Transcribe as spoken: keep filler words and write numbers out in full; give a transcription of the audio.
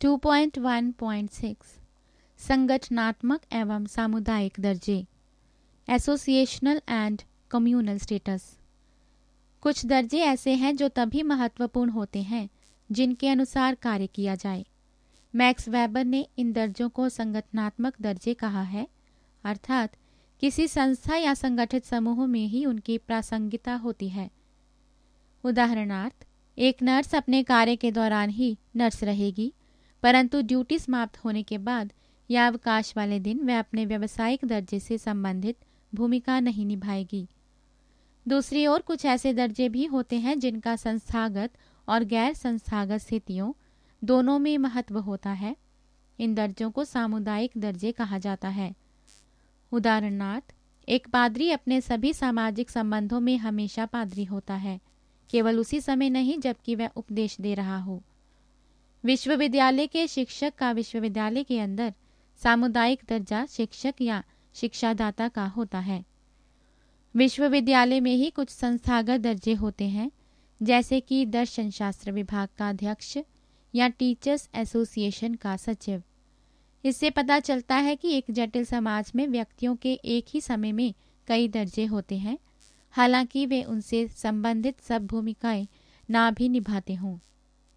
To point one point six संगठनात्मक एवं सामुदायिक दर्जे, एसोसिएशनल एंड कम्युनल स्टेटस। कुछ दर्जे ऐसे हैं जो तभी महत्वपूर्ण होते हैं जिनके अनुसार कार्य किया जाए। मैक्स वेबर ने इन दर्जों को संगठनात्मक दर्जे कहा है, अर्थात किसी संस्था या संगठित समूह में ही उनकी प्रासंगिकता होती है। उदाहरणार्थ, एक नर्स अपने कार्य के दौरान ही नर्स रहेगी, परंतु ड्यूटी समाप्त होने के बाद या अवकाश वाले दिन वह अपने व्यावसायिक दर्जे से संबंधित भूमिका नहीं निभाएगी। दूसरी ओर कुछ ऐसे दर्जे भी होते हैं जिनका संस्थागत और गैर संस्थागत स्थितियों दोनों में महत्व होता है। इन दर्जों को सामुदायिक दर्जे कहा जाता है। उदाहरणार्थ, एक पादरी अपने सभी सामाजिक संबंधों में हमेशा पादरी होता है, केवल उसी समय नहीं जबकि वह उपदेश दे रहा हो। विश्वविद्यालय के शिक्षक का विश्वविद्यालय के अंदर सामुदायिक दर्जा शिक्षक या शिक्षादाता का होता है। विश्वविद्यालय में ही कुछ संस्थागत दर्जे होते हैं, जैसे कि दर्शन शास्त्र विभाग का अध्यक्ष या टीचर्स एसोसिएशन का सचिव। इससे पता चलता है कि एक जटिल समाज में व्यक्तियों के एक ही समय में कई दर्जे होते हैं, हालांकि वे उनसे संबंधित सब भूमिकाएं ना भी निभाते हों।